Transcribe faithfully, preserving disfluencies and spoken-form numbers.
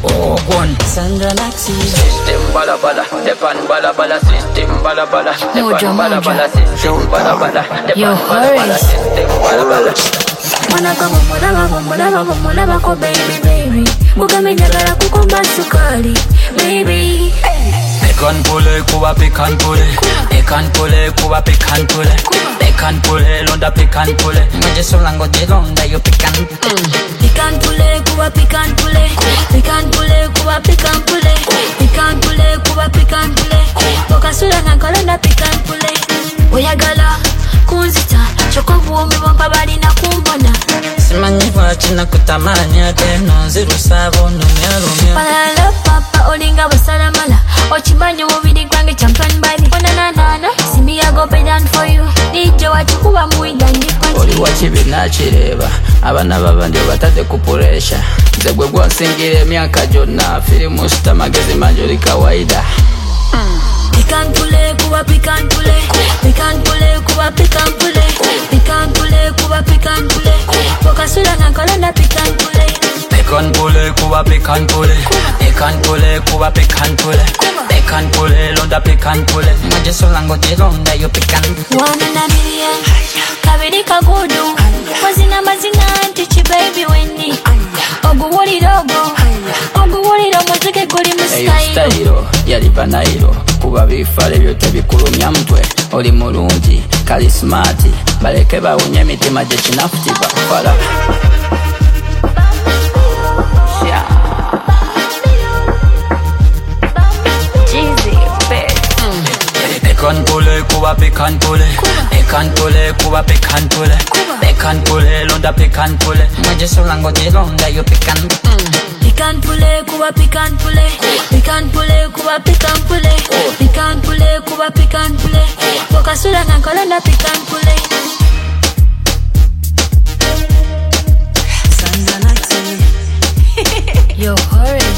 Oh, one. Sandra Naxi. System bala bala, depan bala bala, system bala bala, depan bala bala, system bala bala, depan bala bala, system bala bala. Mwana kama mulaba mulaba mulaba ko baby baby. Mugame njagala kukomba sukali baby. Pekan pule kuba pekan pule, pekan pule kuba pekan pule, pekan pule londa pekan pule. Manje solango de londa yo pekan. Pekan pule kuba pekan pule, pekan pule kuba pekan pule, pekan pule kuba pekan pule. Pokasula ngankolenda pekan pule. Oyagala kunzita choko buomi bwampa bali na kumbona. Simanyi wachina kutamanya tena ziru sabo numero mia. Palala papa olinga basalamala. Ochimanyo mubiri gwange champion baby. Ona na na simi I go pay down for you. Nije wachikuba muida ndikwanti. Oli wachibi nachireba abana babandi batate kupuresha. Zegwe gwasingire myaka jona filimu sita magezi manjoli kawaida. Pekan pule kuba pekan pule, pekan pule kuba pekan pule, pekan pule kuba pekan pule. Pokasula ngankolenda pekan pule. Pekan pule kuba pekan pule, pekan pule kuba pekan pule, pekan pule londa pekan pule. Manje solango de londa yo pekan. One in a million, kabiri kagudu. Wazina mazina antichi baby weni. Ogu wori dogo, ogu wori dogo zike kuri mustailo. Eyo yali banairo kuba bifale byote bikulumya mtwe. Oli mulungi, kali smart, baleke bawunye emitima gye kinafuti bafala. Pekan pule kuba pekan pule, pekan pule kuba pekan pule, pekan pule londa pekan pule. Manje solango de londa yo pekan. Pekan pule kuba pekan pule, pekan pule kuba pekan pule, pekan pule kuba pekan pule. Pokasula ngankolenda pekan pule. Sandra Naxi. Yo hurry.